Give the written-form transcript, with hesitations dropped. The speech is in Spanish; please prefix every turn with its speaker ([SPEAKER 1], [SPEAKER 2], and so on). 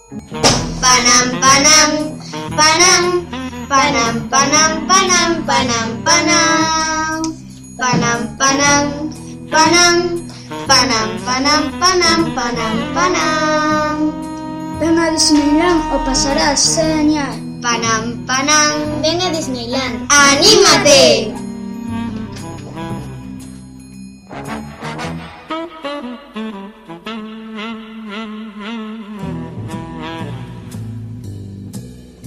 [SPEAKER 1] Panam, panam, panam, panam, panam, panam, panam, panam. Panam, panam, panam, panam, panam, panam, panam, panam.
[SPEAKER 2] Ven a Disneyland o pasarás genial.
[SPEAKER 1] Panam, panam.
[SPEAKER 2] Ven a Disneyland.
[SPEAKER 1] ¡Anímate!